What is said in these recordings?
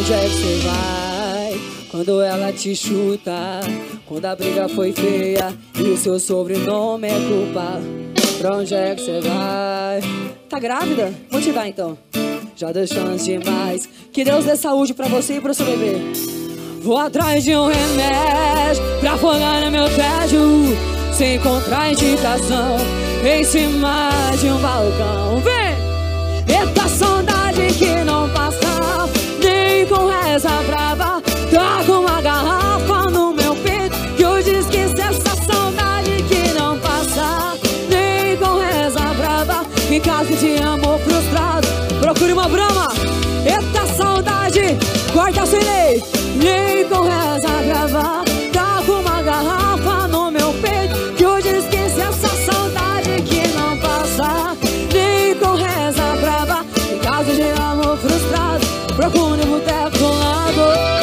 onde é que você vai? Quando ela te chuta, quando a briga foi feia e o seu sobrenome é culpa. Pra onde é que você vai? Tá grávida? Vou te dar então. Já deu chance demais. Que Deus dê saúde pra você e pro seu bebê. Vou atrás de um remédio pra afogar no meu tédio, sem contraindicação, em cima de um balcão. Vem! Eita saudade que não passa, nem com reza brava. Tá com uma garrafa no meu peito que hoje esqueci. Essa saudade que não passa, nem com reza brava. Em caso de amor frustrado, procure uma brama. Eita saudade, corta sem lei, nem com reza brava. Tá com uma garrafa no meu peito que hoje esqueci. Essa saudade que não passa, nem com reza brava. Em caso de amor frustrado, procure um boteco do lado.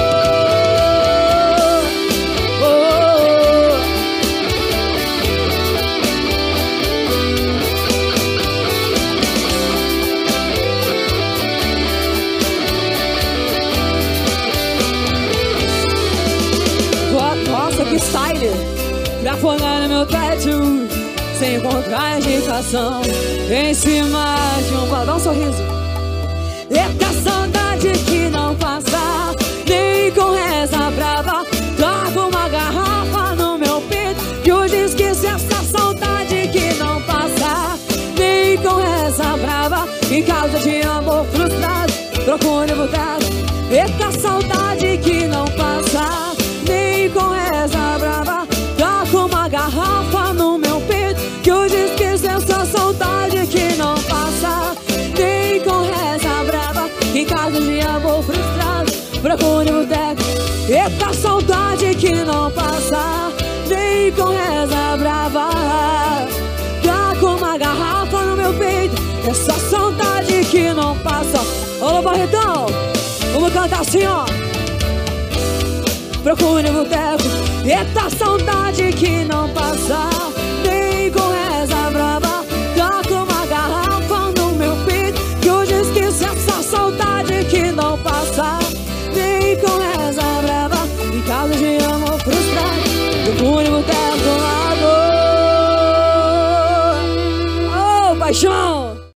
Nossa, que style! Pra afogar no meu tédio, sem contraindicação, em cima de um balão. Dá um sorriso. Eita saudade que não passa, nem com reza brava. Tá com uma garrafa no meu peito que hoje esqueci. Essa saudade que não passa, nem com reza brava. Em causa de amor frustrado, procure o boteco. Eita saudade que não passa, nem com reza brava. Tá com uma garrafa no meu peito que hoje esqueci. Essa saudade que não passa, nem com reza brava. Em caso de amor frustrado, procure o boteco. Eita saudade que não passa, nem com reza brava. Tá com uma garrafa no meu peito, essa saudade que não passa. Alô Barretão, vamos cantar assim ó. Procure o boteco. Eita saudade que não passa,